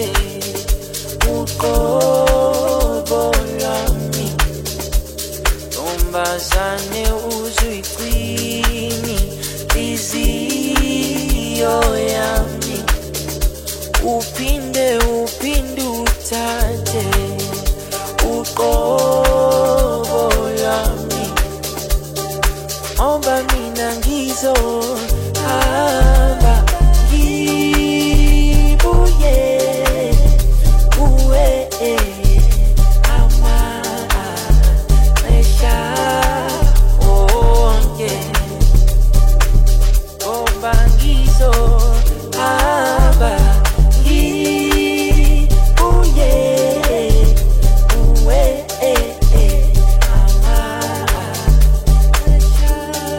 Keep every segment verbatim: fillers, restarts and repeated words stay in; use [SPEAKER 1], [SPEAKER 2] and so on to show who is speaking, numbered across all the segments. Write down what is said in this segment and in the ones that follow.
[SPEAKER 1] uthathe uqobo lami, ntombazane uzuyigcini inhliziyo yami, uphinde uphinde uthathe uqobo lami, ngoba mina ngizohamba ngibuye kuwe amaxesha onke, ngoba ngizohamba ngibuye kuwe amaxesha.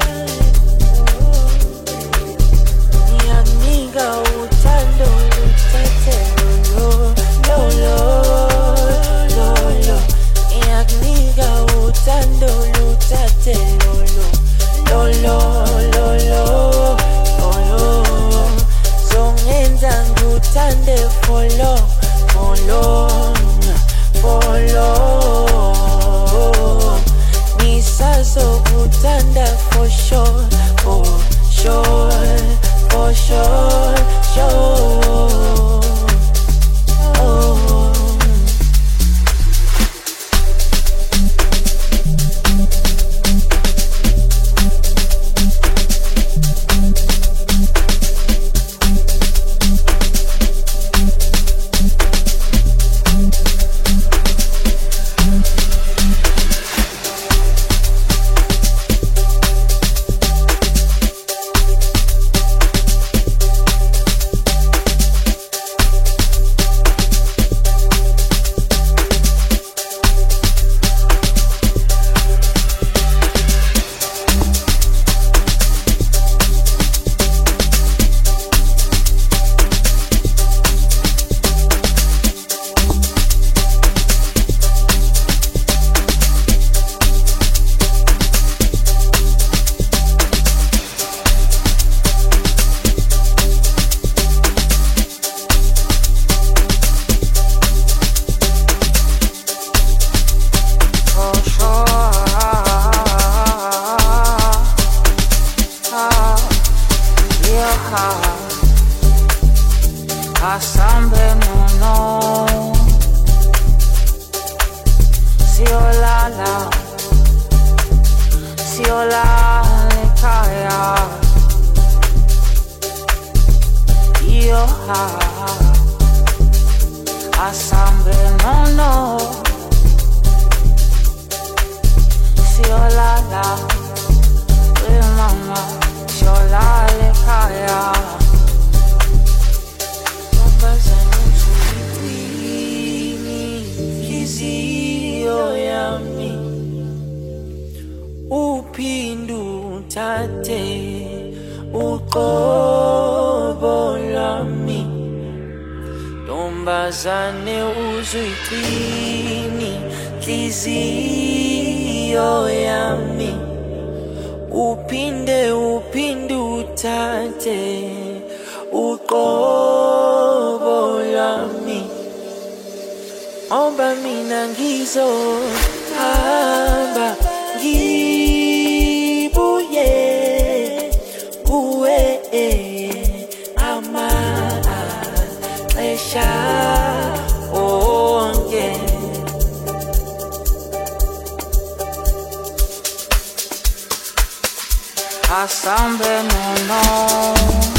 [SPEAKER 1] Ngiyakunika uthando luthathe lo lo lo lo lo, ngiyakunika uthando luthathe lo lo lo lo lo lo, zongenza ngikuthande for long for long for long, ngisazokuthanda for sure for sure for sure sure. Oh. Asambe mono siolala siolale kaya yoha asambe mono siolala we mama siolale kaya. Uphindu uthathe uqobo lami, ntombazane uzuyigcini inhliziyo yami, uphinde uphinde uthathe uqobo lami, ngoba mina ngizohamba ngibuye kuwe amaxesha onke. Asambe mono